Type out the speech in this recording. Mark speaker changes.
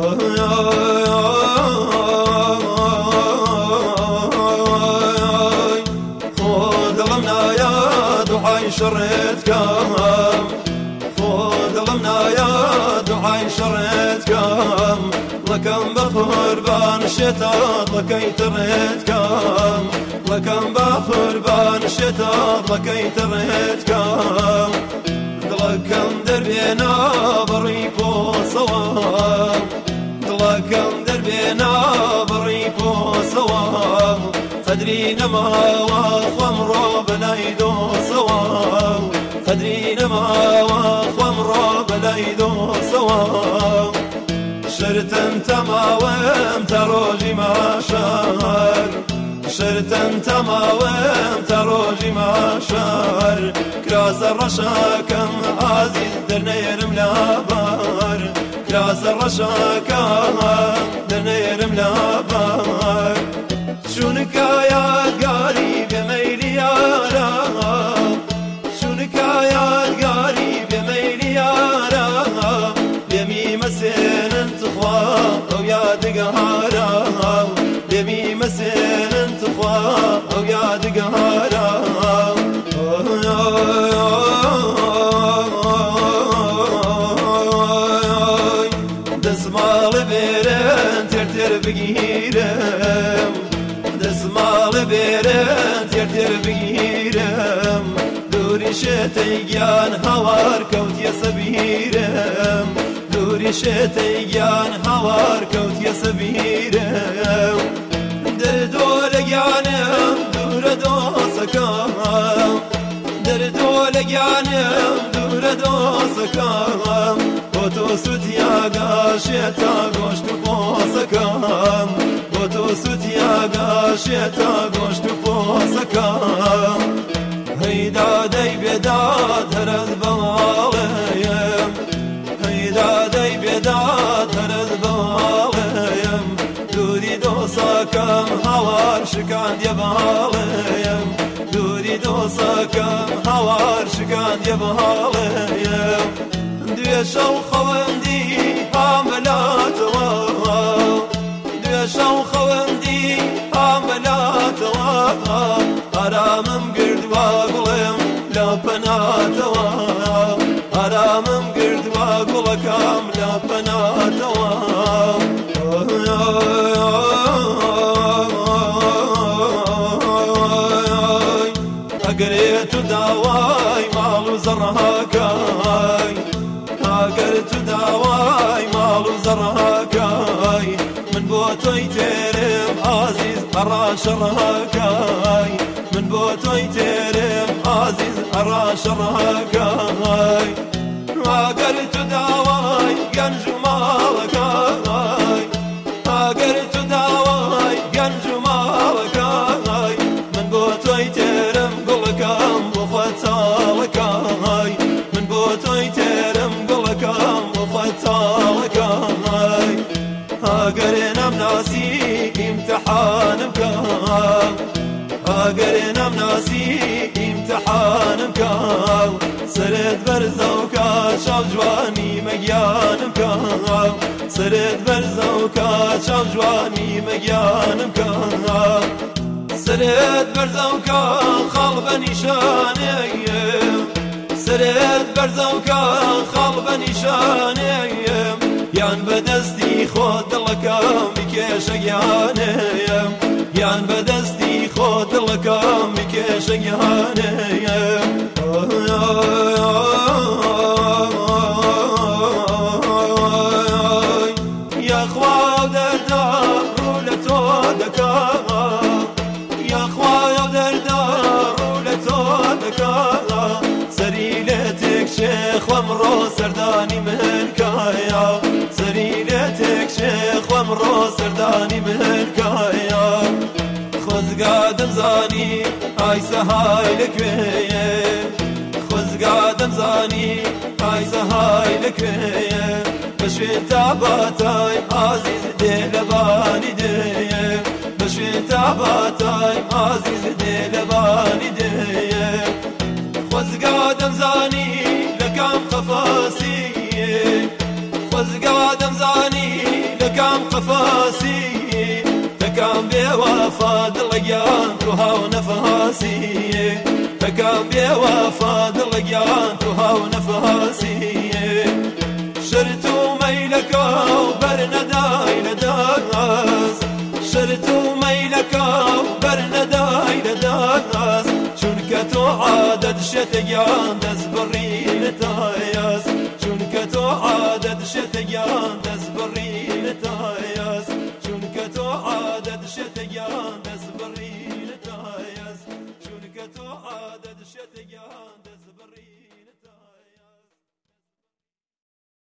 Speaker 1: خود غمنا يا دعاء شريتكم خود غمنا يا دعاء شريتكم لكم بقربان الشتات لكي تريتكم لكم بقربان الشتات لكي تريتكم لكم دربينا بريق وصواب لكم دربينا بريق وصواب فدرينا ما وخمر بلايدو صواب فدرينا ما وخمر بلايدو صواب شرتن تماوم تروجي ما شهر شرتن تماوم تروجي ما شهر كراس الرشاكم عزيز درنيرم لابار كراس الرشاكم درنيرم لابار شونك يا قريب يا ميلي يا رام شونك يا قريب يا ميلي يا رام يمي مسين انتخوا او يا دقهارا يمي مسين انتخوا او يا دقهارا دسمال بيرن ترتر بگیرم دسمال بيرن ترتر بگیرم دوری شتیگان هوار کوت یا سبیرم دوری شتیگان هوار کوت یا سبیرم در دولگانم دور دوسکم در دولگانم دور دوسکم بوتو سوتیا گاشتا گوشت پوسکم بوتو سوتیا گاشتا گوشت پوسکم هيدا داي بيداد هرز بماليم هيدا داي بيداد هرز بماليم دوري دوساكم هوار شكان يباليم دوري دوساكم هوار شكان يباليم دوشو خوندي عملات واو دوشو خوندي عملات واو حرامم قرد واقلم لا بناتوا حرامم قرد واقلكم لا بناتوا اقريت دواي مالو زرهاكاي اقريت دواي مالو زرهاكاي من بوتوي ترم عزيز أرى شرهاكاي من بوتوي ترم عزيز أرى شرهاكاي اقريت دواي قنج مالكاي اقريت دواي قنج مالكاي من بوتوي ترم قلكم وفتالكاي من بوتوي ترم قلكم وفتالكاي اقرينا مناسي امتحان بكاو اقرينا مناسي امتحان بكاو سرد برزوكا شاو جواني مقيان بكاو سرد برزوكا شاو جواني مقيان بكاو سرد برزوكا خلب نشاني سرد برزوكا خلب نشاني یان بدستی خود دلکم بکش گیانم یان بدستی خود دلکم بکش گیانم یا خوا دردا رولتو دکا یا خوا دردا رولتو دکا سریلتک شیخ ومرو سردانی ملکایا سريلتك شيخ وامرو سرداني ملكايا خذ قادم زاني هاي سهاي لك بيه خذ قادم زاني هاي سهاي لك بيه بشوي تعباتاي عزيز دلباني ديه بشوي تعباتاي عزيز دلباني ديه خذ قادم زاني لكم خفاسي خذ قادم زاني قفاسي تكام بوفا دلقيان تهاو نفاسي تكام بوفا دلقيان تهاو نفاسي شرتو ميلك وبرنداي لداس شرتو ميلك وبرنداي لداس شنكتو عادد شتيان دز بري لتاياس شنكتو عادد شتيان دز بري